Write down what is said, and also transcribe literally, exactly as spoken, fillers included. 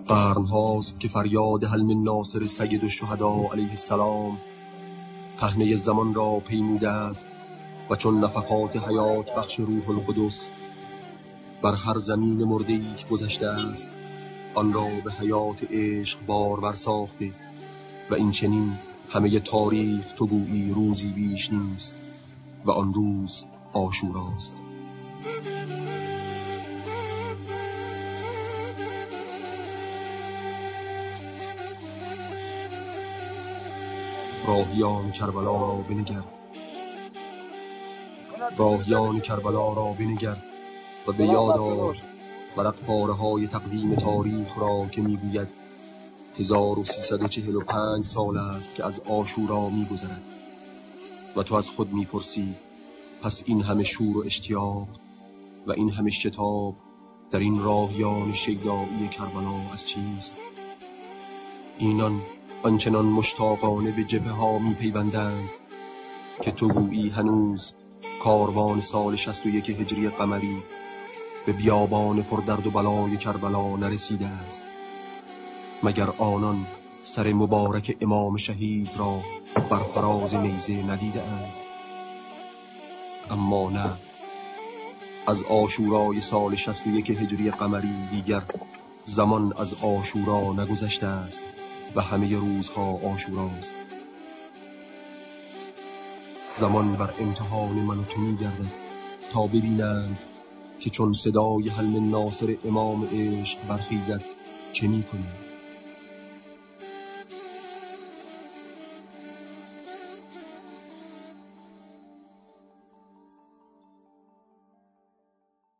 قرن هاست که فریاد حل من ناصر سید الشهدا علیه السلام پهنه زمان را پیموده است و چون نفقات حیات بخش روح القدس بر هر زمین مرده‌ای که گذشته است آن را به حیات عشق بارور ساخته و این چنین همه تاریخ تو گویی روزی بیش نیست و آن روز عاشوراست. راهیان کربلا را بنگر راهیان کربلا را بنگر و به یاد آر ورق پاره های تقدیم تاریخ را که میگوید هزار و سیصد و چهل و پنج سال است که از عاشورا میگذرد و تو از خود میپرسی پس این همه شور و اشتیاق و این همه شتاب در این راهیان شیدایی کربلا از چیست؟ اینان آنچنان مشتاقانه به جبهه ها می پیوندند که تو گویی هنوز کاروان سال شصت و یک هجری قمری به بیابان پردرد و بلای کربلا نرسیده است. مگر آنان سر مبارک امام شهید را بر فراز نیزه ندیده اند؟ اما نه، از عاشورای سال شصت و یک هجری قمری دیگر زمان از عاشورا نگذشته است و همه روزها عاشوراست. زمان بر امتحان من و تو می‌گردد تا ببینند که چون صدای حل من ناصر امام عشق برخیزد چه می‌کنیم.